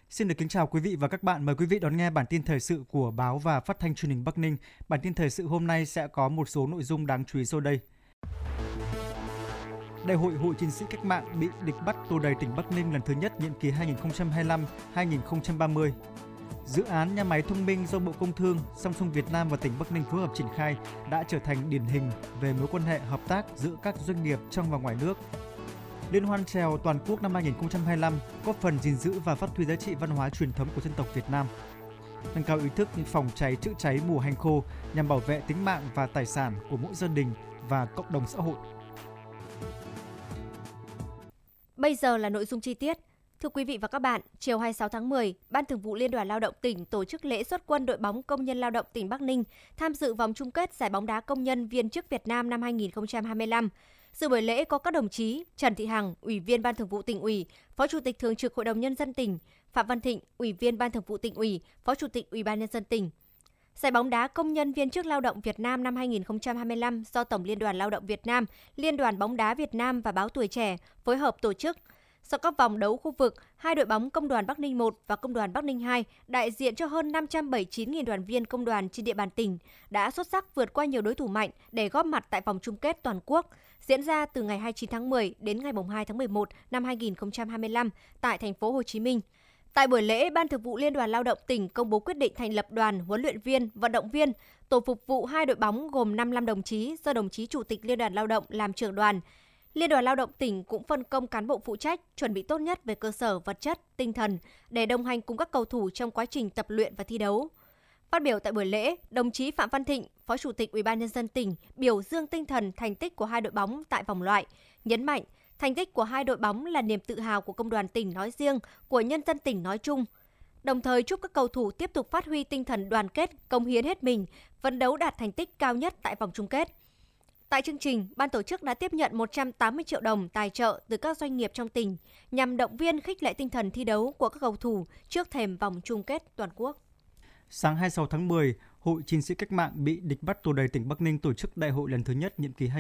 Xin được kính chào quý vị và các bạn. Mời quý vị đón nghe bản tin thời sự của Báo và Phát thanh Truyền hình Bắc Ninh. Bản tin thời sự hôm nay sẽ có một số nội dung đáng chú ý sau đây. Đại hội Hội Chiến sĩ Cách mạng bị địch bắt tù đầy tỉnh Bắc Ninh lần thứ nhất nhiệm kỳ 2025-2030. Dự án nhà máy thông minh do Bộ Công Thương, Samsung Việt Nam và tỉnh Bắc Ninh phối hợp triển khai đã trở thành điển hình về mối quan hệ hợp tác giữa các doanh nghiệp trong và ngoài nước. Liên hoan chèo toàn quốc năm 2025 góp phần gìn giữ và phát huy giá trị văn hóa truyền thống của dân tộc Việt Nam. Nâng cao ý thức phòng cháy chữa cháy mùa hành khô nhằm bảo vệ tính mạng và tài sản của mỗi gia đình và cộng đồng xã hội. Bây giờ là nội dung chi tiết. Thưa quý vị và các bạn, chiều 26 tháng 10, Ban Thường vụ Liên đoàn Lao động tỉnh tổ chức lễ xuất quân đội bóng công nhân lao động tỉnh Bắc Ninh tham dự vòng chung kết giải bóng đá công nhân viên chức Việt Nam năm 2025. Dự buổi lễ có các đồng chí Trần Thị Hằng, Ủy viên Ban Thường vụ Tỉnh ủy, Phó Chủ tịch Thường trực Hội đồng Nhân dân tỉnh, Phạm Văn Thịnh, Ủy viên Ban Thường vụ Tỉnh ủy, Phó Chủ tịch Ủy ban Nhân dân tỉnh. Giải bóng đá công nhân viên chức lao động Việt Nam năm 2025 do Tổng Liên đoàn Lao động Việt Nam, Liên đoàn bóng đá Việt Nam và Báo Tuổi Trẻ phối hợp tổ chức. Sau các vòng đấu khu vực, hai đội bóng Công đoàn Bắc Ninh 1 và Công đoàn Bắc Ninh 2 đại diện cho hơn 579.000 đoàn viên công đoàn trên địa bàn tỉnh đã xuất sắc vượt qua nhiều đối thủ mạnh để góp mặt tại vòng chung kết toàn quốc diễn ra từ ngày 29 tháng 10 đến ngày 2 tháng 11 năm 2025 tại thành phố Hồ Chí Minh. Tại buổi lễ, Ban Thường vụ Liên đoàn Lao động tỉnh công bố quyết định thành lập đoàn huấn luyện viên, vận động viên, tổ phục vụ hai đội bóng gồm 55 đồng chí do đồng chí Chủ tịch Liên đoàn Lao động làm trưởng đoàn. Liên đoàn Lao động tỉnh cũng phân công cán bộ phụ trách chuẩn bị tốt nhất về cơ sở vật chất, tinh thần để đồng hành cùng các cầu thủ trong quá trình tập luyện và thi đấu. Phát biểu tại buổi lễ, đồng chí Phạm Văn Thịnh, Phó Chủ tịch Ủy ban Nhân dân tỉnh biểu dương tinh thần thành tích của hai đội bóng tại vòng loại, nhấn mạnh thành tích của hai đội bóng là niềm tự hào của công đoàn tỉnh nói riêng, của nhân dân tỉnh nói chung. Đồng thời chúc các cầu thủ tiếp tục phát huy tinh thần đoàn kết, cống hiến hết mình, phấn đấu đạt thành tích cao nhất tại vòng chung kết. Tại chương trình, ban tổ chức đã tiếp nhận 180 triệu đồng tài trợ từ các doanh nghiệp trong tỉnh nhằm động viên khích lệ tinh thần thi đấu của các cầu thủ trước thềm vòng chung kết toàn quốc. Sáng 26 tháng 10, Hội Chiến sĩ Cách mạng bị địch bắt tù đầy tỉnh Bắc Ninh tổ chức đại hội lần thứ nhất nhiệm kỳ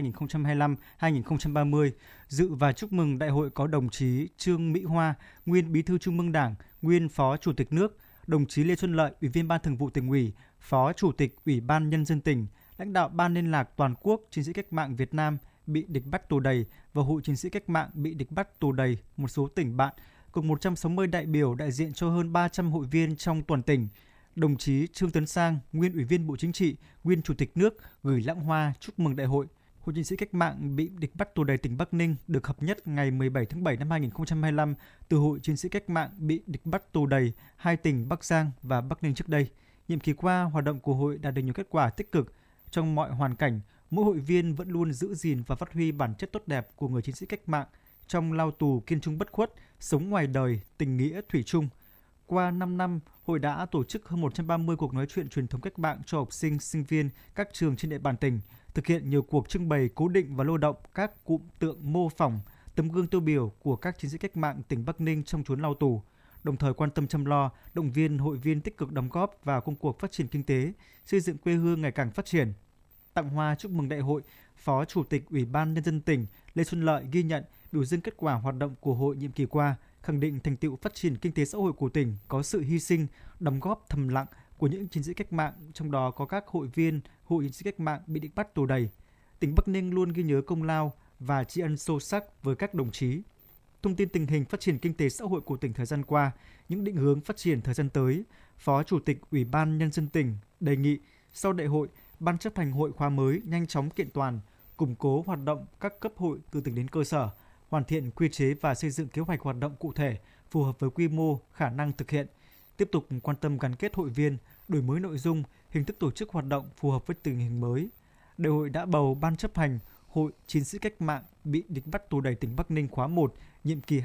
2025-2030. Dự và chúc mừng đại hội có đồng chí Trương Mỹ Hoa, nguyên Bí thư Trung ương Đảng, nguyên Phó Chủ tịch nước, đồng chí Lê Xuân Lợi, Ủy viên Ban Thường vụ Tỉnh ủy, Phó Chủ tịch Ủy ban Nhân dân tỉnh, lãnh đạo Ban Liên lạc Toàn quốc Chiến sĩ Cách mạng Việt Nam bị địch bắt tù đầy và Hội Chiến sĩ Cách mạng bị địch bắt tù đầy một số tỉnh bạn, cùng 160 đại biểu đại diện cho hơn 300 hội viên trong toàn tỉnh. Đồng chí Trương Tấn Sang, nguyên Ủy viên Bộ Chính trị, nguyên Chủ tịch nước gửi lãng hoa chúc mừng đại hội. Hội Chiến sĩ Cách mạng bị địch bắt tù đầy tỉnh Bắc Ninh được hợp nhất ngày 17 tháng 7 năm 2025 từ Hội Chiến sĩ Cách mạng bị địch bắt tù đầy hai tỉnh Bắc Giang và Bắc Ninh trước đây. Nhiệm kỳ qua, hoạt động của hội đạt được nhiều kết quả tích cực. Trong mọi hoàn cảnh, mỗi hội viên vẫn luôn giữ gìn và phát huy bản chất tốt đẹp của người chiến sĩ cách mạng trong lao tù kiên trung bất khuất, sống ngoài đời, tình nghĩa thủy chung. Qua 5 năm, hội đã tổ chức hơn 130 cuộc nói chuyện truyền thống cách mạng cho học sinh, sinh viên các trường trên địa bàn tỉnh, thực hiện nhiều cuộc trưng bày cố định và lưu động các cụm tượng mô phỏng, tấm gương tiêu biểu của các chiến sĩ cách mạng tỉnh Bắc Ninh trong chốn lao tù, đồng thời quan tâm chăm lo, động viên hội viên tích cực đóng góp vào công cuộc phát triển kinh tế, xây dựng quê hương ngày càng phát triển. Tặng hoa chúc mừng đại hội, Phó Chủ tịch Ủy ban Nhân dân tỉnh Lê Xuân Lợi ghi nhận, biểu dương kết quả hoạt động của hội nhiệm kỳ qua, khẳng định thành tựu phát triển kinh tế xã hội của tỉnh có sự hy sinh, đóng góp thầm lặng của những chiến sĩ cách mạng, trong đó có các hội viên Hội Chiến sĩ Cách mạng bị địch bắt tù đầy. Tỉnh Bắc Ninh luôn ghi nhớ công lao và tri ân sâu sắc với các đồng chí. Thông tin tình hình phát triển kinh tế xã hội của tỉnh thời gian qua, những định hướng phát triển thời gian tới, Phó Chủ tịch Ủy ban Nhân dân tỉnh đề nghị sau đại hội, Ban chấp hành hội khóa mới nhanh chóng kiện toàn, củng cố hoạt động các cấp hội từ tỉnh đến cơ sở, hoàn thiện quy chế và xây dựng kế hoạch hoạt động cụ thể phù hợp với quy mô, khả năng thực hiện, tiếp tục quan tâm gắn kết hội viên, đổi mới nội dung, hình thức tổ chức hoạt động phù hợp với tình hình mới. Đại hội đã bầu Ban chấp hành Hội Chiến sĩ Cách mạng bị địch bắt tù đầy tỉnh Bắc Ninh khóa 1, nhiệm kỳ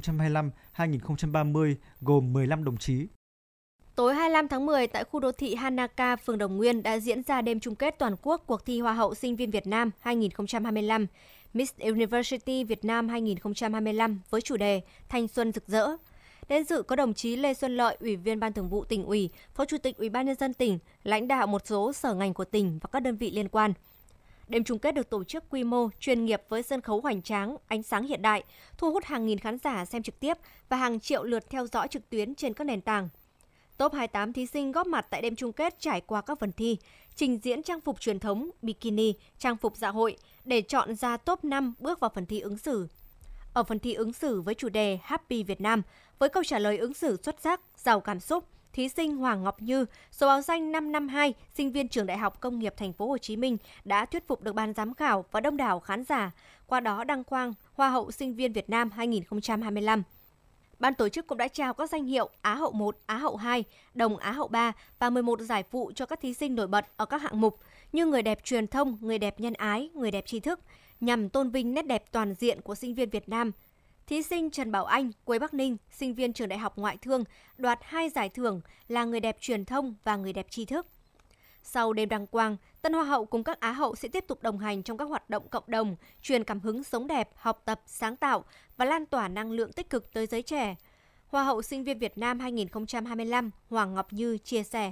2025-2030 gồm 15 đồng chí. Tối 25 tháng 10 tại khu đô thị Hanaka, phường Đồng Nguyên đã diễn ra đêm chung kết toàn quốc cuộc thi Hoa hậu Sinh viên Việt Nam 2025, Miss University Việt Nam 2025 với chủ đề Thanh xuân rực rỡ. Đến dự có đồng chí Lê Xuân Lợi, Ủy viên Ban Thường vụ Tỉnh ủy, Phó Chủ tịch Ủy ban Nhân dân tỉnh, lãnh đạo một số sở ngành của tỉnh và các đơn vị liên quan. Đêm chung kết được tổ chức quy mô, chuyên nghiệp với sân khấu hoành tráng, ánh sáng hiện đại, thu hút hàng nghìn khán giả xem trực tiếp và hàng triệu lượt theo dõi trực tuyến trên các nền tảng. Top 28 thí sinh góp mặt tại đêm chung kết trải qua các phần thi, trình diễn trang phục truyền thống, bikini, trang phục dạ hội để chọn ra top 5 bước vào phần thi ứng xử. Ở phần thi ứng xử với chủ đề Happy Việt Nam, với câu trả lời ứng xử xuất sắc, giàu cảm xúc, thí sinh Hoàng Ngọc Như, số báo danh 552, sinh viên trường Đại học Công nghiệp Thành phố Hồ Chí Minh đã thuyết phục được ban giám khảo và đông đảo khán giả, qua đó đăng quang Hoa hậu sinh viên Việt Nam 2025. Ban tổ chức cũng đã trao các danh hiệu Á hậu 1, Á hậu 2, Đồng Á hậu 3 và 11 giải phụ cho các thí sinh nổi bật ở các hạng mục như người đẹp truyền thông, người đẹp nhân ái, người đẹp tri thức, nhằm tôn vinh nét đẹp toàn diện của sinh viên Việt Nam. Thí sinh Trần Bảo Anh, quê Bắc Ninh, sinh viên trường Đại học Ngoại thương, đoạt 2 giải thưởng là người đẹp truyền thông và người đẹp tri thức. Sau đêm đăng quang, tân Hoa hậu cùng các Á hậu sẽ tiếp tục đồng hành trong các hoạt động cộng đồng, truyền cảm hứng sống đẹp, học tập, sáng tạo và lan tỏa năng lượng tích cực tới giới trẻ. Hoa hậu sinh viên Việt Nam 2025 Hoàng Ngọc Như chia sẻ.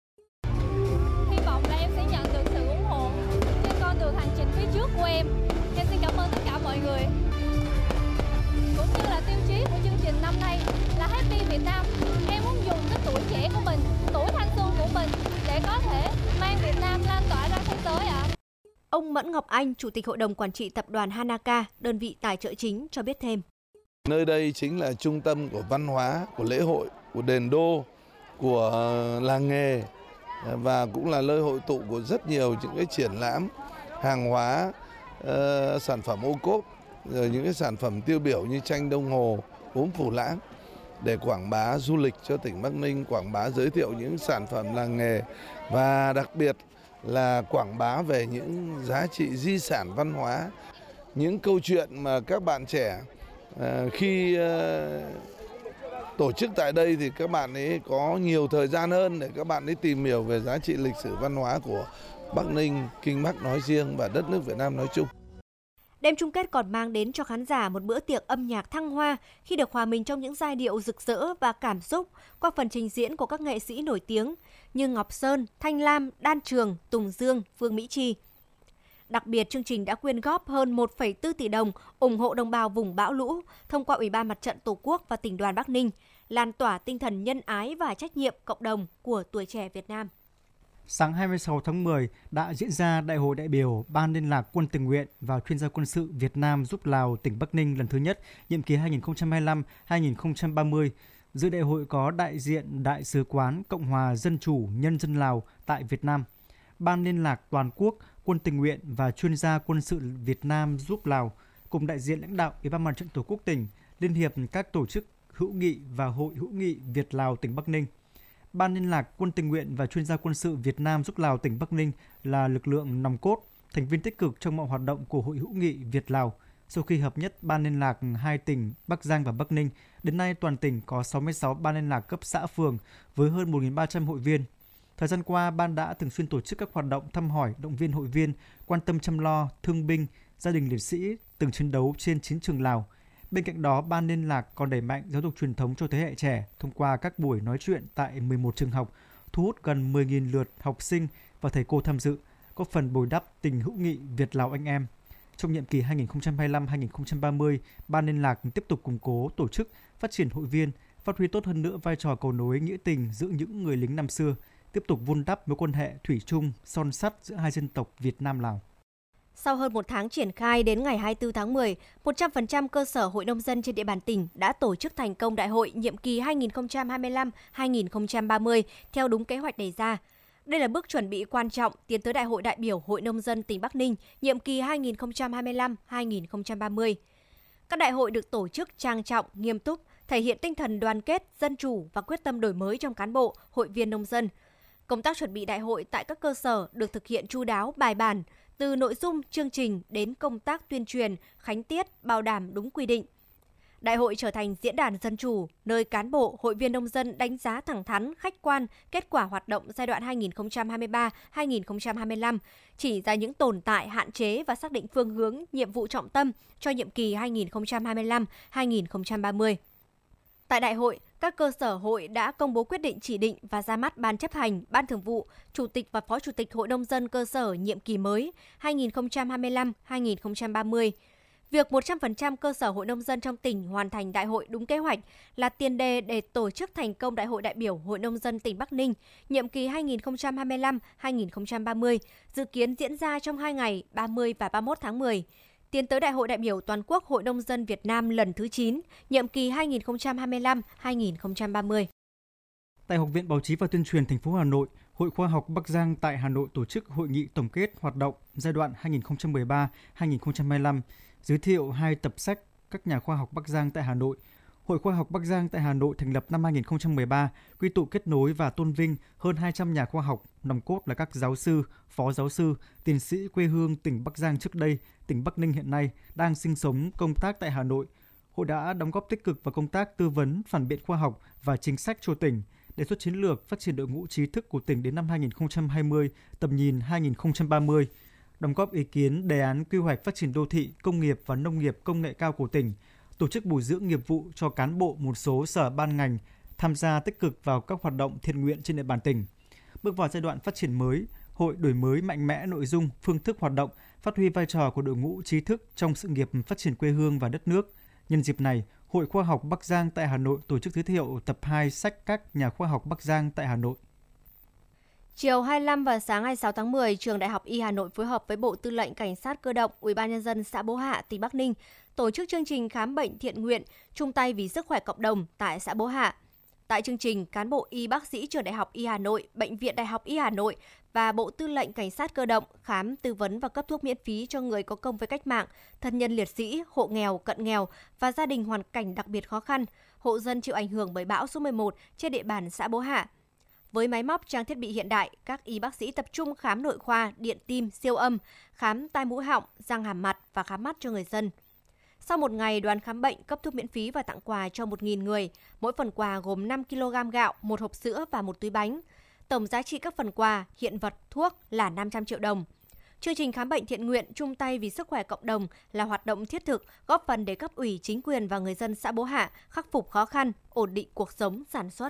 Hy vọng là em sẽ nhận được sự ủng hộ trên con đường hành trình phía trước của em. Em xin cảm ơn tất cả mọi người. Cũng như là tiêu chí của chương trình năm nay là Happy Việt Nam. Em muốn dùng cái tuổi trẻ của mình, tuổi thanh xuân của mình để có thể mang Việt Nam lan tỏa ra thế giới ạ. Ông Mẫn Ngọc Anh, Chủ tịch Hội đồng Quản trị Tập đoàn Hanaka, đơn vị tài trợ chính cho biết thêm. Nơi đây chính là trung tâm của văn hóa, của lễ hội, của đền đô, của làng nghề và cũng là nơi hội tụ của rất nhiều những cái triển lãm, hàng hóa, sản phẩm ô cốp, rồi những cái sản phẩm tiêu biểu như tranh đồng hồ, gốm Phủ Lãng để quảng bá du lịch cho tỉnh Bắc Ninh, quảng bá giới thiệu những sản phẩm làng nghề và đặc biệt là quảng bá về những giá trị di sản văn hóa, những câu chuyện mà các bạn trẻ khi tổ chức tại đây thì các bạn ấy có nhiều thời gian hơn để các bạn ấy tìm hiểu về giá trị lịch sử văn hóa của Bắc Ninh, Kinh Bắc nói riêng và đất nước Việt Nam nói chung. Đêm chung kết còn mang đến cho khán giả một bữa tiệc âm nhạc thăng hoa khi được hòa mình trong những giai điệu rực rỡ và cảm xúc qua phần trình diễn của các nghệ sĩ nổi tiếng như Ngọc Sơn, Thanh Lam, Đan Trường, Tùng Dương, Phương Mỹ Chi. Đặc biệt, chương trình đã quyên góp hơn 1,4 tỷ đồng ủng hộ đồng bào vùng bão lũ thông qua Ủy ban Mặt trận Tổ quốc và Tỉnh đoàn Bắc Ninh, lan tỏa tinh thần nhân ái và trách nhiệm cộng đồng của tuổi trẻ Việt Nam. Sáng 26 tháng 10 đã diễn ra Đại hội đại biểu Ban Liên lạc Quân tình nguyện và chuyên gia quân sự Việt Nam giúp Lào tỉnh Bắc Ninh lần thứ nhất, nhiệm kỳ 2025-2030. Dự đại hội có đại diện Đại sứ quán Cộng hòa Dân chủ Nhân dân Lào tại Việt Nam, Ban Liên lạc Toàn quốc Quân tình nguyện và chuyên gia quân sự Việt Nam giúp Lào, cùng đại diện lãnh đạo Ủy ban Mặt trận Tổ quốc tỉnh, Liên hiệp các tổ chức hữu nghị và Hội hữu nghị Việt Lào tỉnh Bắc Ninh. Ban Liên lạc Quân tình nguyện và chuyên gia quân sự Việt Nam giúp Lào tỉnh Bắc Ninh là lực lượng nòng cốt, thành viên tích cực trong mọi hoạt động của Hội hữu nghị Việt Lào. Sau khi hợp nhất Ban Liên lạc hai tỉnh Bắc Giang và Bắc Ninh, đến nay toàn tỉnh có 66 ban liên lạc cấp xã phường với hơn 1.300 hội viên. Thời gian qua, Ban đã thường xuyên tổ chức các hoạt động thăm hỏi, động viên hội viên, quan tâm chăm lo, thương binh, gia đình liệt sĩ từng chiến đấu trên chiến trường Lào. Bên cạnh đó, Ban Liên lạc còn đẩy mạnh giáo dục truyền thống cho thế hệ trẻ thông qua các buổi nói chuyện tại 11 trường học, thu hút gần 10.000 lượt học sinh và thầy cô tham dự, góp phần bồi đắp tình hữu nghị Việt-Lào anh em. Trong nhiệm kỳ 2025-2030, Ban Liên lạc tiếp tục củng cố tổ chức, phát triển hội viên, phát huy tốt hơn nữa vai trò cầu nối nghĩa tình giữa những người lính năm xưa, tiếp tục vun đắp mối quan hệ thủy chung, son sắt giữa hai dân tộc Việt Nam-Lào. Sau hơn một tháng triển khai, đến ngày 24 tháng 10, 100% cơ sở hội nông dân trên địa bàn tỉnh đã tổ chức thành công đại hội nhiệm kỳ 2025-2030 theo đúng kế hoạch đề ra. Đây là bước chuẩn bị quan trọng tiến tới Đại hội đại biểu Hội nông dân tỉnh Bắc Ninh nhiệm kỳ 2025-2030. Các đại hội được tổ chức trang trọng, nghiêm túc, thể hiện tinh thần đoàn kết, dân chủ và quyết tâm đổi mới trong cán bộ, hội viên nông dân. Công tác chuẩn bị đại hội tại các cơ sở được thực hiện chu đáo, bài bản, từ nội dung chương trình đến công tác tuyên truyền, khánh tiết, bảo đảm đúng quy định. Đại hội trở thành diễn đàn dân chủ, nơi cán bộ, hội viên nông dân đánh giá thẳng thắn, khách quan kết quả hoạt động giai đoạn 2023-2025, chỉ ra những tồn tại, hạn chế và xác định phương hướng, nhiệm vụ trọng tâm cho nhiệm kỳ 2025-2030. Tại đại hội, các cơ sở hội đã công bố quyết định chỉ định và ra mắt Ban chấp hành, Ban thường vụ, Chủ tịch và Phó Chủ tịch Hội nông dân cơ sở nhiệm kỳ mới 2025-2030. Việc 100% cơ sở hội nông dân trong tỉnh hoàn thành đại hội đúng kế hoạch là tiền đề để tổ chức thành công Đại hội đại biểu Hội nông dân tỉnh Bắc Ninh nhiệm kỳ 2025-2030, dự kiến diễn ra trong 2 ngày 30 và 31 tháng 10. Tiến tới Đại hội đại biểu Toàn quốc Hội nông dân Việt Nam lần thứ 9, nhiệm kỳ 2025-2030. Tại Học viện Báo chí và Tuyên truyền thành phố Hà Nội, Hội Khoa học Bắc Giang tại Hà Nội tổ chức hội nghị tổng kết hoạt động giai đoạn 2013-2025, giới thiệu 2 tập sách các nhà khoa học Bắc Giang tại Hà Nội. Hội Khoa học Bắc Giang tại Hà Nội thành lập năm 2013, quy tụ kết nối và tôn vinh hơn 200 nhà khoa học, nòng cốt là các giáo sư, phó giáo sư, tiến sĩ quê hương tỉnh Bắc Giang trước đây, tỉnh Bắc Ninh hiện nay đang sinh sống, công tác tại Hà Nội. Hội đã đóng góp tích cực vào công tác tư vấn, phản biện khoa học và chính sách cho tỉnh, đề xuất chiến lược phát triển đội ngũ trí thức của tỉnh đến năm 2020, tầm nhìn 2030, đóng góp ý kiến đề án quy hoạch phát triển đô thị, công nghiệp và nông nghiệp công nghệ cao của tỉnh, tổ chức bồi dưỡng nghiệp vụ cho cán bộ một số sở ban ngành tham gia tích cực vào các hoạt động thiện nguyện trên địa bàn tỉnh. Bước vào giai đoạn phát triển mới, hội đổi mới mạnh mẽ nội dung, phương thức hoạt động, phát huy vai trò của đội ngũ trí thức trong sự nghiệp phát triển quê hương và đất nước. Nhân dịp này, Hội Khoa học Bắc Giang tại Hà Nội tổ chức giới thiệu tập 2 sách các nhà khoa học Bắc Giang tại Hà Nội. Chiều 25 và sáng 26 tháng 10, Trường Đại học Y Hà Nội phối hợp với Bộ Tư lệnh Cảnh sát Cơ động, UBND xã Bố Hạ, tỉnh Bắc Ninh tổ chức chương trình khám bệnh thiện nguyện chung tay vì sức khỏe cộng đồng tại xã Bố Hạ. Tại chương trình, cán bộ y bác sĩ Trường Đại học Y Hà Nội, Bệnh viện Đại học Y Hà Nội và Bộ Tư lệnh Cảnh sát Cơ động khám, tư vấn và cấp thuốc miễn phí cho người có công với cách mạng, thân nhân liệt sĩ, hộ nghèo, cận nghèo và gia đình hoàn cảnh đặc biệt khó khăn, hộ dân chịu ảnh hưởng bởi bão số 11 trên địa bàn xã Bố Hạ. Với máy móc trang thiết bị hiện đại, các y bác sĩ tập trung khám nội khoa, điện tim, siêu âm, khám tai mũi họng, răng hàm mặt và khám mắt cho người dân. Sau một ngày, đoàn khám bệnh cấp thuốc miễn phí và tặng quà cho 1.000 người. Mỗi phần quà gồm 5 kg gạo, 1 hộp sữa và 1 túi bánh. Tổng giá trị các phần quà, hiện vật, thuốc là 500 triệu đồng. Chương trình khám bệnh thiện nguyện chung tay vì sức khỏe cộng đồng là hoạt động thiết thực, góp phần để cấp ủy, chính quyền và người dân xã Bố Hạ khắc phục khó khăn, ổn định cuộc sống, sản xuất.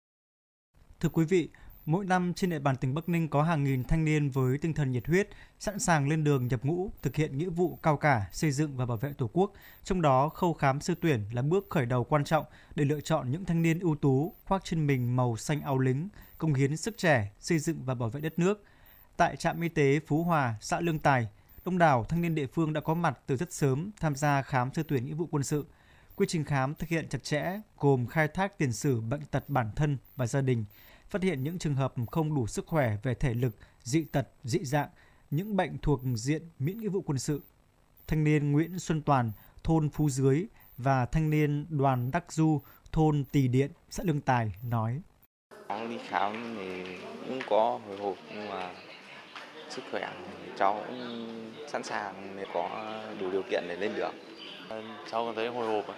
Thưa quý vị, mỗi năm trên địa bàn tỉnh Bắc Ninh có hàng nghìn thanh niên với tinh thần nhiệt huyết, sẵn sàng lên đường nhập ngũ, thực hiện nghĩa vụ cao cả, xây dựng và bảo vệ Tổ quốc. Trong đó, khâu khám sơ tuyển là bước khởi đầu quan trọng để lựa chọn những thanh niên ưu tú, khoác trên mình màu xanh áo lính, cống hiến sức trẻ, xây dựng và bảo vệ đất nước. Tại trạm y tế Phú Hòa, xã Lương Tài, đông đảo thanh niên địa phương đã có mặt từ rất sớm tham gia khám sơ tuyển nghĩa vụ quân sự. Quy trình khám thực hiện chặt chẽ, gồm khai thác tiền sử bệnh tật bản thân và gia đình, phát hiện những trường hợp không đủ sức khỏe về thể lực, dị tật, dị dạng, những bệnh thuộc diện miễn nghĩa vụ quân sự. Thanh niên Nguyễn Xuân Toàn, thôn Phú Dưới và thanh niên Đoàn Đắc Du, thôn Tỳ Điện, xã Lương Tài nói: Đi khám thì cũng có hồi hộp nhưng mà sức khỏe cháu cũng sẵn sàng để có đủ điều kiện để lên đường. Cháu còn thấy hồi hộp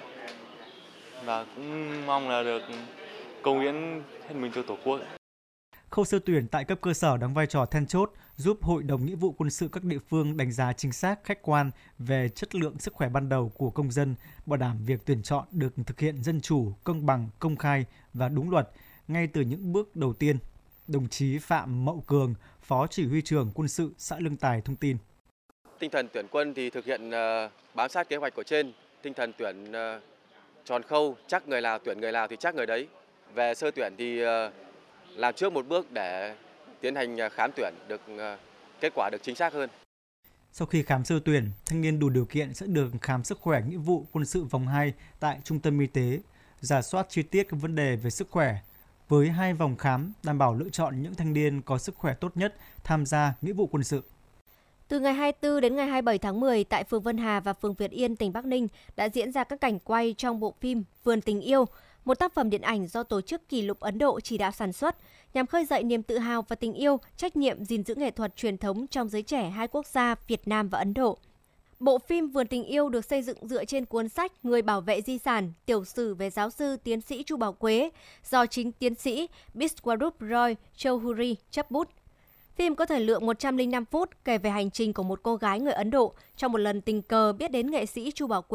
và cũng mong là được cống hiến hết mình cho Tổ quốc. Khâu sơ tuyển tại cấp cơ sở đóng vai trò then chốt giúp Hội đồng Nghĩa vụ quân sự các địa phương đánh giá chính xác, khách quan về chất lượng sức khỏe ban đầu của công dân, bảo đảm việc tuyển chọn được thực hiện dân chủ, công bằng, công khai và đúng luật ngay từ những bước đầu tiên. Đồng chí Phạm Mậu Cường, Phó Chỉ huy trưởng quân sự xã Lương Tài thông tin. Tinh thần tuyển quân thì thực hiện bám sát kế hoạch của trên, tinh thần tuyển tròn khâu, chắc người nào tuyển người nào thì chắc người đấy. Về sơ tuyển thì làm trước một bước để tiến hành khám tuyển được kết quả được chính xác hơn. Sau khi khám sơ tuyển, thanh niên đủ điều kiện sẽ được khám sức khỏe nghĩa vụ quân sự vòng 2 tại trung tâm y tế, rà soát chi tiết các vấn đề về sức khỏe. Với 2 vòng khám, đảm bảo lựa chọn những thanh niên có sức khỏe tốt nhất tham gia nghĩa vụ quân sự. Từ ngày 24 đến ngày 27 tháng 10, tại phường Vân Hà và phường Việt Yên, tỉnh Bắc Ninh đã diễn ra các cảnh quay trong bộ phim Vườn Tình Yêu, một tác phẩm điện ảnh do tổ chức Kỷ lục Ấn Độ chỉ đạo sản xuất, nhằm khơi dậy niềm tự hào và tình yêu, trách nhiệm gìn giữ nghệ thuật truyền thống trong giới trẻ hai quốc gia Việt Nam và Ấn Độ. Bộ phim Vườn Tình Yêu được xây dựng dựa trên cuốn sách Người bảo vệ di sản, tiểu sử về giáo sư tiến sĩ Chu Bảo Quế do chính tiến sĩ Biswarup Roy Chowdhury chấp bút. Phim có thời lượng 105 phút kể về hành trình của một cô gái người Ấn Độ trong một lần tình cờ biết đến nghệ sĩ Chu Bảo Quế,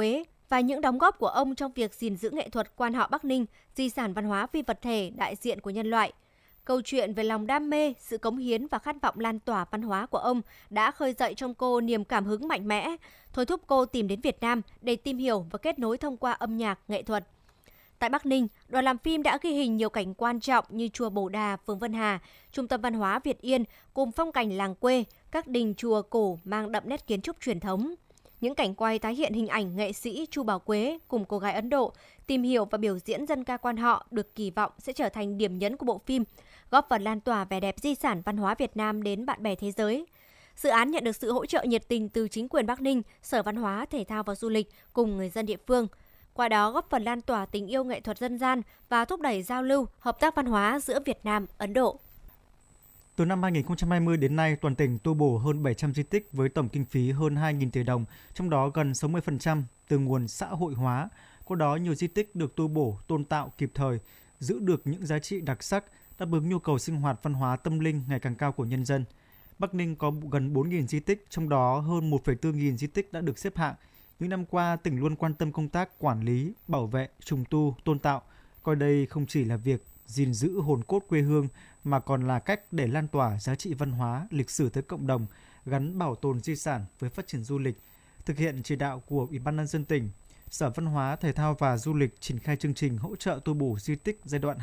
và những đóng góp của ông trong việc gìn giữ nghệ thuật quan họ Bắc Ninh, di sản văn hóa phi vật thể đại diện của nhân loại. Câu chuyện về lòng đam mê, sự cống hiến và khát vọng lan tỏa văn hóa của ông đã khơi dậy trong cô niềm cảm hứng mạnh mẽ, thôi thúc cô tìm đến Việt Nam để tìm hiểu và kết nối thông qua âm nhạc, nghệ thuật. Tại Bắc Ninh, đoàn làm phim đã ghi hình nhiều cảnh quan trọng như chùa Bồ Đà, phường Vân Hà, trung tâm văn hóa Việt Yên cùng phong cảnh làng quê, các đình chùa cổ mang đậm nét kiến trúc truyền thống. Những cảnh quay tái hiện hình ảnh nghệ sĩ Chu Bảo Quế cùng cô gái Ấn Độ tìm hiểu và biểu diễn dân ca quan họ được kỳ vọng sẽ trở thành điểm nhấn của bộ phim, góp phần lan tỏa vẻ đẹp di sản văn hóa Việt Nam đến bạn bè thế giới. Dự án nhận được sự hỗ trợ nhiệt tình từ chính quyền Bắc Ninh, Sở Văn hóa, Thể thao và Du lịch cùng người dân địa phương. Qua đó góp phần lan tỏa tình yêu nghệ thuật dân gian và thúc đẩy giao lưu, hợp tác văn hóa giữa Việt Nam, Ấn Độ. Từ năm 2020 đến nay, toàn tỉnh tu bổ hơn 700 di tích với tổng kinh phí hơn 2.000 tỷ đồng, trong đó gần 60% từ nguồn xã hội hóa. Qua đó, nhiều di tích được tu bổ, tôn tạo kịp thời, giữ được những giá trị đặc sắc, đáp ứng nhu cầu sinh hoạt văn hóa tâm linh ngày càng cao của nhân dân. Bắc Ninh có gần 4.000 di tích, trong đó hơn 1,4 nghìn di tích đã được xếp hạng. Những năm qua, tỉnh luôn quan tâm công tác quản lý, bảo vệ, trùng tu, tôn tạo, coi đây không chỉ là việc gìn giữ hồn cốt quê hương mà còn là cách để lan tỏa giá trị văn hóa, lịch sử tới cộng đồng, gắn bảo tồn di sản với phát triển du lịch. Thực hiện chỉ đạo của Ủy ban nhân dân tỉnh, Sở Văn hóa, Thể thao và Du lịch triển khai chương trình hỗ trợ tu bổ di tích giai đoạn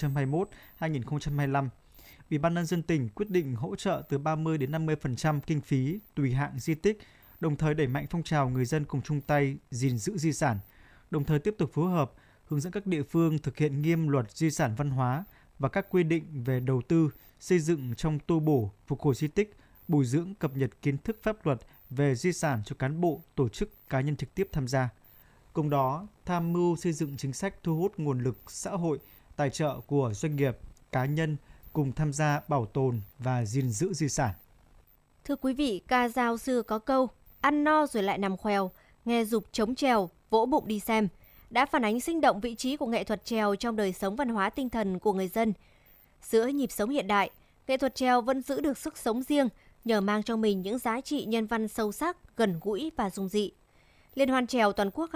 2021-2025. Ủy ban nhân dân tỉnh quyết định hỗ trợ từ 30 đến 50% kinh phí tùy hạng di tích, đồng thời đẩy mạnh phong trào người dân cùng chung tay gìn giữ di sản, đồng thời tiếp tục phối hợp hướng dẫn các địa phương thực hiện nghiêm luật di sản văn hóa và các quy định về đầu tư, xây dựng trong tu bổ, phục hồi di tích, bồi dưỡng cập nhật kiến thức pháp luật về di sản cho cán bộ, tổ chức, cá nhân trực tiếp tham gia. Cùng đó, tham mưu xây dựng chính sách thu hút nguồn lực xã hội, tài trợ của doanh nghiệp, cá nhân cùng tham gia bảo tồn và gìn giữ di sản. Thưa quý vị, ca dao xưa có câu, ăn no rồi lại nằm khoèo, nghe giục trống chèo, vỗ bụng đi xem, đã phản ánh sinh động vị trí của nghệ thuật chèo trong đời sống văn hóa tinh thần của người dân. Giữa nhịp sống hiện đại, nghệ thuật chèo vẫn giữ được sức sống riêng nhờ mang trong mình những giá trị nhân văn sâu sắc, gần gũi và dung dị. Liên hoan chèo toàn quốc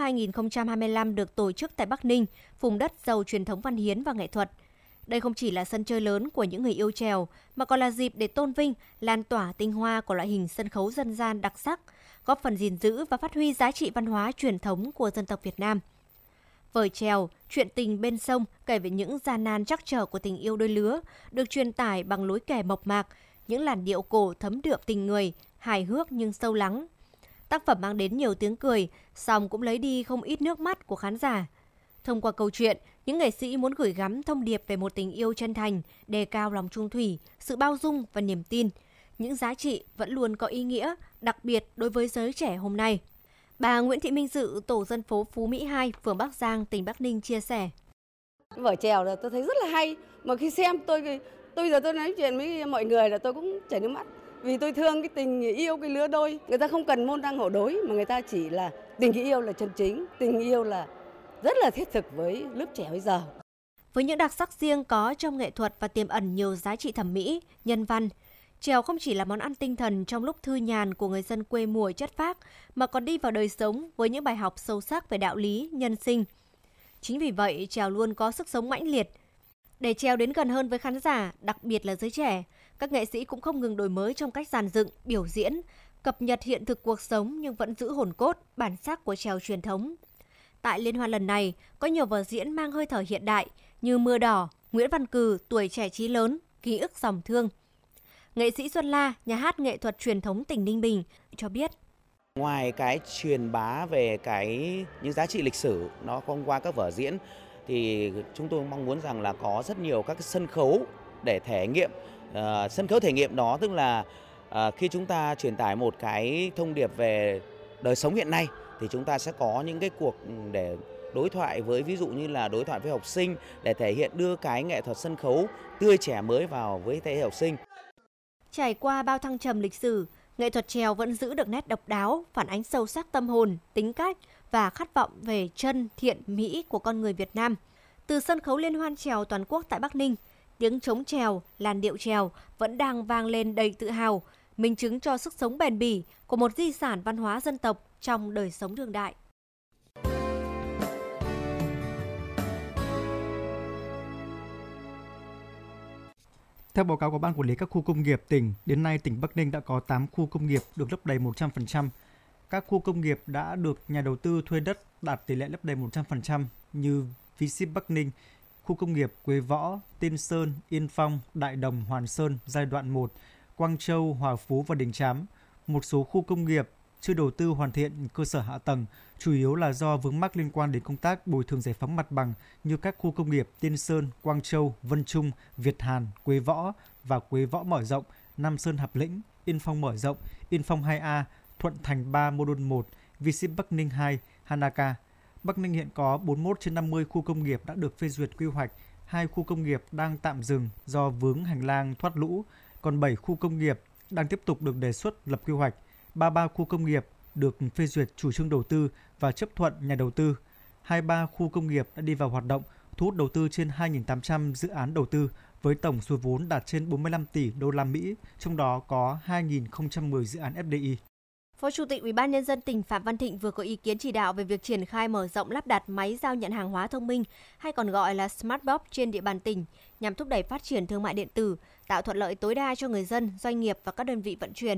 2025 được tổ chức tại Bắc Ninh, vùng đất giàu truyền thống văn hiến và nghệ thuật. Đây không chỉ là sân chơi lớn của những người yêu chèo, mà còn là dịp để tôn vinh, lan tỏa tinh hoa của loại hình sân khấu dân gian đặc sắc, góp phần gìn giữ và phát huy giá trị văn hóa truyền thống của dân tộc Việt Nam. Vở chèo, chuyện tình bên sông kể về những gian nan trắc trở của tình yêu đôi lứa, được truyền tải bằng lối kể mộc mạc, những làn điệu cổ thấm đượm tình người, hài hước nhưng sâu lắng. Tác phẩm mang đến nhiều tiếng cười, song cũng lấy đi không ít nước mắt của khán giả. Thông qua câu chuyện, những nghệ sĩ muốn gửi gắm thông điệp về một tình yêu chân thành, đề cao lòng trung thủy, sự bao dung và niềm tin. Những giá trị vẫn luôn có ý nghĩa, đặc biệt đối với giới trẻ hôm nay. Bà Nguyễn Thị Minh Dự, tổ dân phố Phú Mỹ 2, phường Bắc Giang, tỉnh Bắc Ninh chia sẻ. Vở chèo là tôi thấy rất là hay, mà khi xem tôi giờ tôi nói chuyện với mọi người là tôi cũng chảy nước mắt. Vì tôi thương cái tình yêu cái lứa đôi, người ta không cần môn đăng hộ đối mà người ta chỉ là tình yêu là chân chính, tình yêu là rất là thiết thực với lớp trẻ bây giờ. Với những đặc sắc riêng có trong nghệ thuật và tiềm ẩn nhiều giá trị thẩm mỹ, nhân văn, chèo không chỉ là món ăn tinh thần trong lúc thư nhàn của người dân quê mùa chất phác, mà còn đi vào đời sống với những bài học sâu sắc về đạo lý, nhân sinh. Chính vì vậy, chèo luôn có sức sống mãnh liệt. Để chèo đến gần hơn với khán giả, đặc biệt là giới trẻ, các nghệ sĩ cũng không ngừng đổi mới trong cách dàn dựng, biểu diễn, cập nhật hiện thực cuộc sống nhưng vẫn giữ hồn cốt, bản sắc của chèo truyền thống. Tại liên hoan lần này, có nhiều vở diễn mang hơi thở hiện đại như Mưa Đỏ, Nguyễn Văn Cừ, Tuổi Trẻ Chí Lớn, Ký ức Dòng Thương. Nghệ sĩ Xuân La, nhà hát nghệ thuật truyền thống tỉnh Ninh Bình cho biết. Ngoài cái truyền bá về những giá trị lịch sử nó thông qua các vở diễn thì chúng tôi mong muốn rằng là có rất nhiều các sân khấu để thể nghiệm. Sân khấu thể nghiệm đó tức là khi chúng ta truyền tải một cái thông điệp về đời sống hiện nay thì chúng ta sẽ có những cái cuộc để đối thoại với, ví dụ như là đối thoại với học sinh để thể hiện đưa cái nghệ thuật sân khấu tươi trẻ mới vào với thế hệ học sinh. Trải qua bao thăng trầm lịch sử, nghệ thuật chèo vẫn giữ được nét độc đáo, phản ánh sâu sắc tâm hồn, tính cách và khát vọng về chân, thiện, mỹ của con người Việt Nam. Từ sân khấu liên hoan chèo toàn quốc tại Bắc Ninh, tiếng trống chèo, làn điệu chèo vẫn đang vang lên đầy tự hào, minh chứng cho sức sống bền bỉ của một di sản văn hóa dân tộc trong đời sống đương đại. Theo báo cáo của Ban Quản lý các khu công nghiệp tỉnh, đến nay tỉnh Bắc Ninh đã có 8 khu công nghiệp được lấp đầy 100%. Các khu công nghiệp đã được nhà đầu tư thuê đất đạt tỷ lệ lấp đầy 100% như V-Ship Bắc Ninh, khu công nghiệp Quế Võ, Tiên Sơn, Yên Phong, Đại Đồng, Hoàn Sơn giai đoạn 1, Quang Châu, Hòa Phú và Đình Chám. Một số khu công nghiệp chưa đầu tư hoàn thiện cơ sở hạ tầng, chủ yếu là do vướng mắc liên quan đến công tác bồi thường giải phóng mặt bằng như các khu công nghiệp Tiên Sơn, Quang Châu, Vân Trung, Việt Hàn, Quế Võ và Quế Võ mở rộng, Nam Sơn Hạp Lĩnh, Yên Phong mở rộng, Yên Phong 2A, Thuận Thành 3 Mô Đôn 1, V-Ship Bắc Ninh 2, Hanaka. Bắc Ninh hiện có 41 trên 50 khu công nghiệp đã được phê duyệt quy hoạch, 2 khu công nghiệp đang tạm dừng do vướng hành lang thoát lũ, còn 7 khu công nghiệp đang tiếp tục được đề xuất lập quy hoạch. 33 khu công nghiệp được phê duyệt chủ trương đầu tư và chấp thuận nhà đầu tư. 23 khu công nghiệp đã đi vào hoạt động, thu hút đầu tư trên 2.800 dự án đầu tư với tổng số vốn đạt trên 45 tỷ đô la Mỹ, trong đó có 2.010 dự án FDI. Phó Chủ tịch UBND tỉnh Phạm Văn Thịnh vừa có ý kiến chỉ đạo về việc triển khai mở rộng lắp đặt máy giao nhận hàng hóa thông minh hay còn gọi là Smart Box trên địa bàn tỉnh nhằm thúc đẩy phát triển thương mại điện tử, tạo thuận lợi tối đa cho người dân, doanh nghiệp và các đơn vị vận chuyển.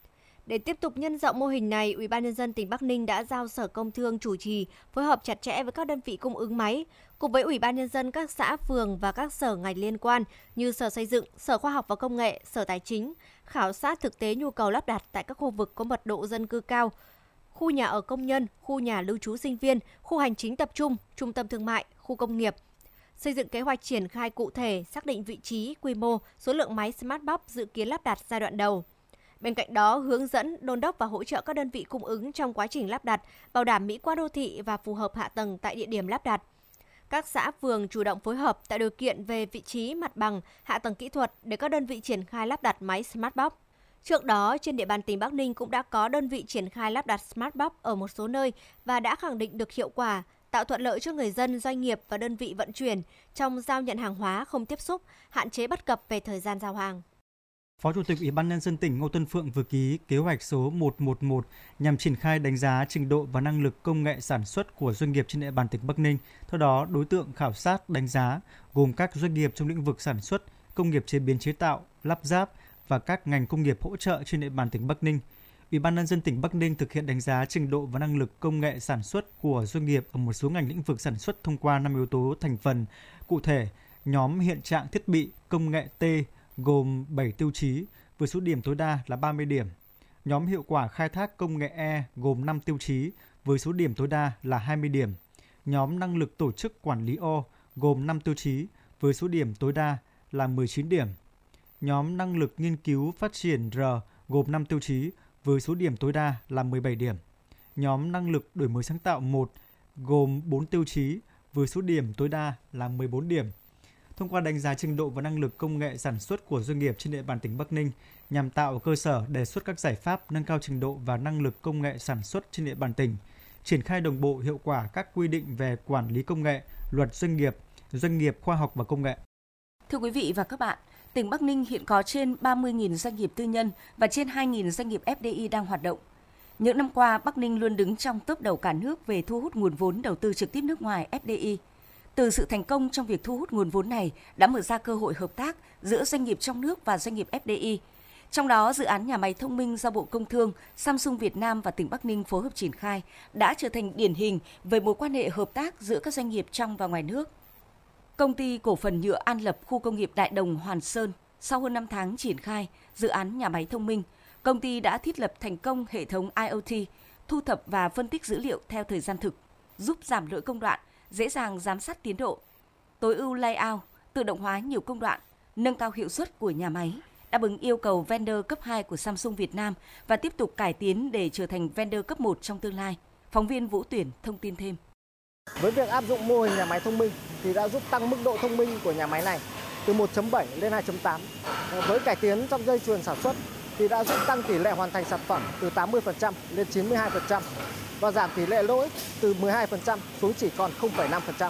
Để tiếp tục nhân rộng mô hình này, UBND tỉnh Bắc Ninh đã giao Sở Công Thương chủ trì, phối hợp chặt chẽ với các đơn vị cung ứng máy, cùng với UBND các xã, phường và các sở ngành liên quan như Sở Xây dựng, Sở Khoa học và Công nghệ, Sở Tài chính, khảo sát thực tế nhu cầu lắp đặt tại các khu vực có mật độ dân cư cao, khu nhà ở công nhân, khu nhà lưu trú sinh viên, khu hành chính tập trung, trung tâm thương mại, khu công nghiệp. Xây dựng kế hoạch triển khai cụ thể, xác định vị trí, quy mô, số lượng máy Smart Box dự kiến lắp đặt giai đoạn đầu. Bên cạnh đó, hướng dẫn, đôn đốc và hỗ trợ các đơn vị cung ứng trong quá trình lắp đặt, bảo đảm mỹ quan đô thị và phù hợp hạ tầng tại địa điểm lắp đặt. Các xã phường chủ động phối hợp tạo điều kiện về vị trí, mặt bằng, hạ tầng kỹ thuật để các đơn vị triển khai lắp đặt máy Smart Box. Trước đó, trên địa bàn tỉnh Bắc Ninh cũng đã có đơn vị triển khai lắp đặt Smart Box ở một số nơi và đã khẳng định được hiệu quả, tạo thuận lợi cho người dân, doanh nghiệp và đơn vị vận chuyển trong giao nhận hàng hóa không tiếp xúc, hạn chế bất cập về thời gian giao hàng. Phó Chủ tịch Ủy ban Nhân dân tỉnh Ngô Tân Phượng vừa ký kế hoạch số 111 nhằm triển khai đánh giá trình độ và năng lực công nghệ sản xuất của doanh nghiệp trên địa bàn tỉnh Bắc Ninh. Theo đó, đối tượng khảo sát đánh giá gồm các doanh nghiệp trong lĩnh vực sản xuất, công nghiệp chế biến chế tạo, lắp ráp và các ngành công nghiệp hỗ trợ trên địa bàn tỉnh Bắc Ninh. Ủy ban Nhân dân tỉnh Bắc Ninh thực hiện đánh giá trình độ và năng lực công nghệ sản xuất của doanh nghiệp ở một số ngành lĩnh vực sản xuất thông qua 5 yếu tố thành phần. Cụ thể, nhóm hiện trạng thiết bị công nghệ T gồm 7 tiêu chí với số điểm tối đa là 30 điểm. Nhóm hiệu quả khai thác công nghệ E gồm 5 tiêu chí với số điểm tối đa là 20 điểm. Nhóm năng lực tổ chức quản lý O gồm 5 tiêu chí với số điểm tối đa là 19 điểm. Nhóm năng lực nghiên cứu phát triển R gồm 5 tiêu chí với số điểm tối đa là 17 điểm. Nhóm năng lực đổi mới sáng tạo 1 gồm 4 tiêu chí với số điểm tối đa là 14 điểm. Thông qua đánh giá trình độ và năng lực công nghệ sản xuất của doanh nghiệp trên địa bàn tỉnh Bắc Ninh nhằm tạo cơ sở đề xuất các giải pháp nâng cao trình độ và năng lực công nghệ sản xuất trên địa bàn tỉnh, triển khai đồng bộ hiệu quả các quy định về quản lý công nghệ, luật doanh nghiệp khoa học và công nghệ. Thưa quý vị và các bạn, tỉnh Bắc Ninh hiện có trên 30.000 doanh nghiệp tư nhân và trên 2.000 doanh nghiệp FDI đang hoạt động. Những năm qua, Bắc Ninh luôn đứng trong tốp đầu cả nước về thu hút nguồn vốn đầu tư trực tiếp nước ngoài FDI. Từ sự thành công trong việc thu hút nguồn vốn này đã mở ra cơ hội hợp tác giữa doanh nghiệp trong nước và doanh nghiệp FDI. Trong đó, dự án nhà máy thông minh do Bộ Công Thương, Samsung Việt Nam và tỉnh Bắc Ninh phối hợp triển khai đã trở thành điển hình về mối quan hệ hợp tác giữa các doanh nghiệp trong và ngoài nước. Công ty cổ phần nhựa An Lập khu công nghiệp Đại Đồng Hoàn Sơn, sau hơn 5 tháng triển khai dự án nhà máy thông minh, công ty đã thiết lập thành công hệ thống IoT, thu thập và phân tích dữ liệu theo thời gian thực, giúp giảm lỗi công đoạn, dễ dàng giám sát tiến độ, tối ưu layout, tự động hóa nhiều công đoạn, nâng cao hiệu suất của nhà máy, đáp ứng yêu cầu vendor cấp 2 của Samsung Việt Nam và tiếp tục cải tiến để trở thành vendor cấp 1 trong tương lai. Phóng viên Vũ Tuyển thông tin thêm. Với việc áp dụng mô hình nhà máy thông minh thì đã giúp tăng mức độ thông minh của nhà máy này từ 1.7 lên 2.8. Với cải tiến trong dây chuyền sản xuất thì đã giúp tăng tỷ lệ hoàn thành sản phẩm từ 80% lên 92% và giảm tỷ lệ lỗi từ 12% xuống chỉ còn 0,5%.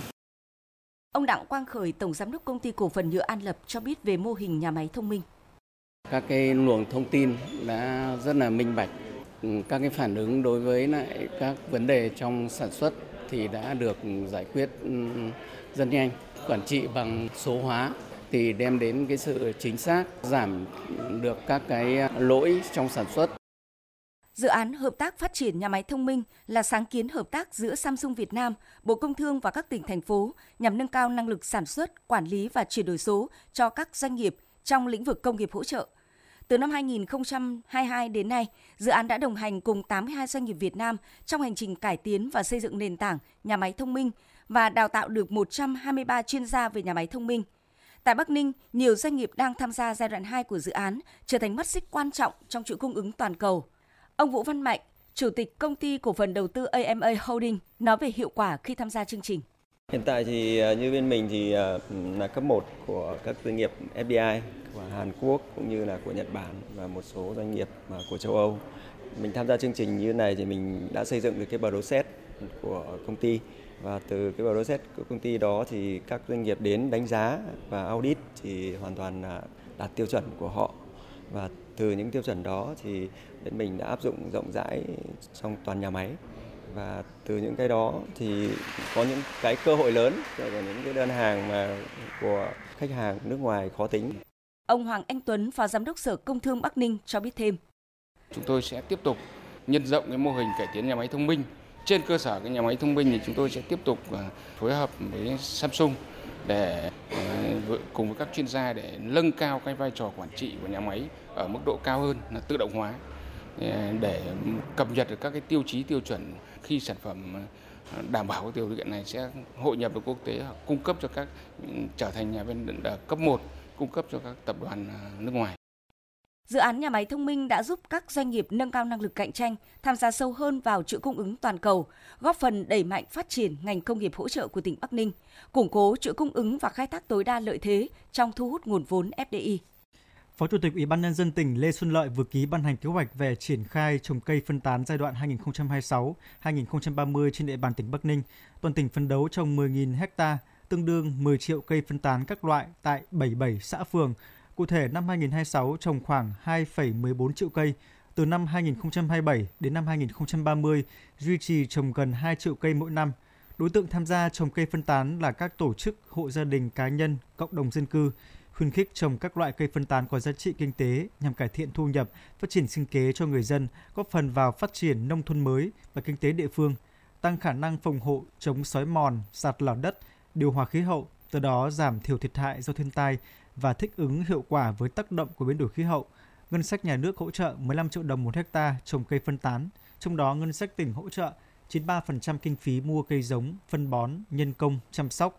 Ông Đặng Quang Khởi, Tổng Giám đốc Công ty Cổ phần nhựa An Lập cho biết về mô hình nhà máy thông minh. Các cái luồng thông tin đã rất là minh bạch. Các cái phản ứng đối với lại các vấn đề trong sản xuất thì đã được giải quyết rất nhanh. Quản trị bằng số hóa, thì đem đến cái sự chính xác, giảm được các cái lỗi trong sản xuất. Dự án hợp tác phát triển nhà máy thông minh là sáng kiến hợp tác giữa Samsung Việt Nam, Bộ Công Thương và các tỉnh, thành phố nhằm nâng cao năng lực sản xuất, quản lý và chuyển đổi số cho các doanh nghiệp trong lĩnh vực công nghiệp hỗ trợ. Từ năm 2022 đến nay, dự án đã đồng hành cùng 82 doanh nghiệp Việt Nam trong hành trình cải tiến và xây dựng nền tảng nhà máy thông minh và đào tạo được 123 chuyên gia về nhà máy thông minh. Tại Bắc Ninh, nhiều doanh nghiệp đang tham gia giai đoạn 2 của dự án, trở thành mắt xích quan trọng trong chuỗi cung ứng toàn cầu. Ông Vũ Văn Mạnh, Chủ tịch Công ty Cổ phần Đầu tư AMA Holding, nói về hiệu quả khi tham gia chương trình. Hiện tại thì như bên mình thì là cấp 1 của các doanh nghiệp FDI của Hàn Quốc cũng như là của Nhật Bản và một số doanh nghiệp của châu Âu. Mình tham gia chương trình như này thì mình đã xây dựng được cái process của công ty, và từ cái process của công ty đó thì các doanh nghiệp đến đánh giá và audit thì hoàn toàn là đạt tiêu chuẩn của họ, và từ những tiêu chuẩn đó thì bên mình đã áp dụng rộng rãi trong toàn nhà máy. Và từ những cái đó thì có những cái cơ hội lớn cho những cái đơn hàng mà của khách hàng nước ngoài khó tính. Ông Hoàng Anh Tuấn, Phó Giám đốc Sở Công Thương Bắc Ninh cho biết thêm. Chúng tôi sẽ tiếp tục nhân rộng cái mô hình cải tiến nhà máy thông minh. Trên cơ sở cái nhà máy thông minh thì chúng tôi sẽ tiếp tục phối hợp với Samsung để cùng với các chuyên gia để nâng cao cái vai trò quản trị của nhà máy ở mức độ cao hơn, là tự động hóa, để cập nhật được các cái tiêu chí tiêu chuẩn khi sản phẩm đảm bảo cái điều kiện này sẽ hội nhập với quốc tế, cung cấp cho các trở thành nhà vendor cấp 1, cung cấp cho các tập đoàn nước ngoài. Dự án nhà máy thông minh đã giúp các doanh nghiệp nâng cao năng lực cạnh tranh, tham gia sâu hơn vào chuỗi cung ứng toàn cầu, góp phần đẩy mạnh phát triển ngành công nghiệp hỗ trợ của tỉnh Bắc Ninh, củng cố chuỗi cung ứng và khai thác tối đa lợi thế trong thu hút nguồn vốn FDI. Phó Chủ tịch Ủy ban Nhân dân tỉnh Lê Xuân Lợi vừa ký ban hành kế hoạch về triển khai trồng cây phân tán giai đoạn 2026-2030 trên địa bàn tỉnh Bắc Ninh. Toàn tỉnh phấn đấu trồng 10.000 ha, tương đương 10 triệu cây phân tán các loại tại 77 xã phường. Cụ thể, năm 2026 trồng khoảng 2,14 triệu cây. Từ năm 2027 đến năm 2030, duy trì trồng gần 2 triệu cây mỗi năm. Đối tượng tham gia trồng cây phân tán là các tổ chức, hộ gia đình, cá nhân, cộng đồng dân cư. Khuyến khích trồng các loại cây phân tán có giá trị kinh tế nhằm cải thiện thu nhập, phát triển sinh kế cho người dân, góp phần vào phát triển nông thôn mới và kinh tế địa phương, tăng khả năng phòng hộ chống xói mòn, sạt lở đất, điều hòa khí hậu, từ đó giảm thiểu thiệt hại do thiên tai và thích ứng hiệu quả với tác động của biến đổi khí hậu. Ngân sách nhà nước hỗ trợ 15 triệu đồng một hectare trồng cây phân tán, trong đó ngân sách tỉnh hỗ trợ 93% kinh phí mua cây giống, phân bón, nhân công, chăm sóc,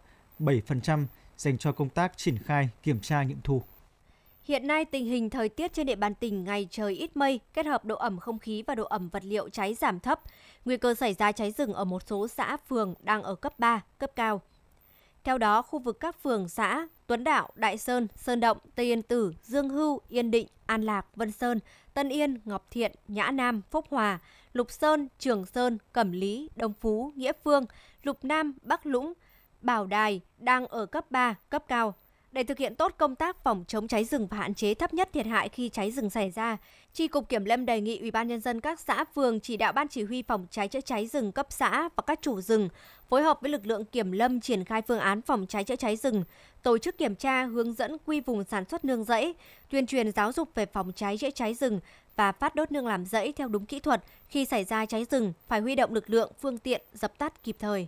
7% dành cho công tác triển khai, kiểm tra, nghiệm thu. Hiện nay, tình hình thời tiết trên địa bàn tỉnh ngày trời ít mây, kết hợp độ ẩm không khí và độ ẩm vật liệu cháy giảm thấp. Nguy cơ xảy ra cháy rừng ở một số xã, phường đang ở cấp 3, cấp cao. Theo đó, khu vực các phường xã Tuấn Đạo, Đại Sơn, Sơn Động, Tây Yên Tử, Dương Hưu, Yên Định, An Lạc, Vân Sơn, Tân Yên, Ngọc Thiện, Nhã Nam, Phúc Hòa, Lục Sơn, Trường Sơn, Cẩm Lý, Đông Phú, Nghĩa Phương, Lục Nam, Bắc Lũng, Bảo Đài đang ở cấp 3, cấp cao. Để thực hiện tốt công tác phòng chống cháy rừng và hạn chế thấp nhất thiệt hại khi cháy rừng xảy ra, Chi cục Kiểm lâm đề nghị Ủy ban Nhân dân các xã phường chỉ đạo Ban Chỉ huy phòng cháy chữa cháy rừng cấp xã và các chủ rừng phối hợp với lực lượng kiểm lâm triển khai phương án phòng cháy chữa cháy rừng, tổ chức kiểm tra, hướng dẫn quy vùng sản xuất nương rẫy, tuyên truyền giáo dục về phòng cháy chữa cháy rừng và phát đốt nương làm rẫy theo đúng kỹ thuật. Khi xảy ra cháy rừng, phải huy động lực lượng, phương tiện dập tắt kịp thời.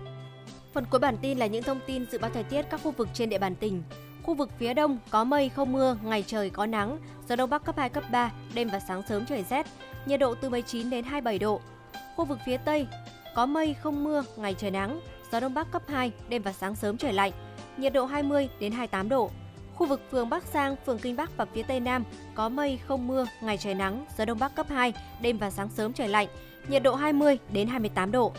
Phần cuối bản tin là những thông tin dự báo thời tiết các khu vực trên địa bàn tỉnh. Khu vực phía Đông có mây không mưa, ngày trời có nắng, gió Đông Bắc cấp 2, cấp 3, đêm và sáng sớm trời rét, nhiệt độ từ 19 đến 27 độ. Khu vực phía Tây có mây không mưa, ngày trời nắng, gió Đông Bắc cấp 2, đêm và sáng sớm trời lạnh, nhiệt độ 20 đến 28 độ. Khu vực phường Bắc Giang, phường Kinh Bắc và phía Tây Nam có mây không mưa, ngày trời nắng, gió Đông Bắc cấp 2, đêm và sáng sớm trời lạnh, nhiệt độ 20 đến 28 độ.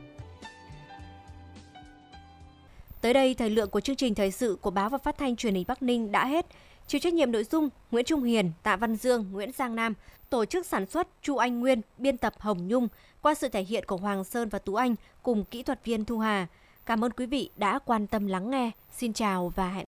Tới đây, thời lượng của chương trình thời sự của Báo và Phát thanh Truyền hình Bắc Ninh đã hết. Chịu trách nhiệm nội dung Nguyễn Trung Hiền, Tạ Văn Dương, Nguyễn Giang Nam, tổ chức sản xuất Chu Anh Nguyên, biên tập Hồng Nhung, qua sự thể hiện của Hoàng Sơn và Tú Anh cùng kỹ thuật viên Thu Hà. Cảm ơn quý vị đã quan tâm lắng nghe. Xin chào và hẹn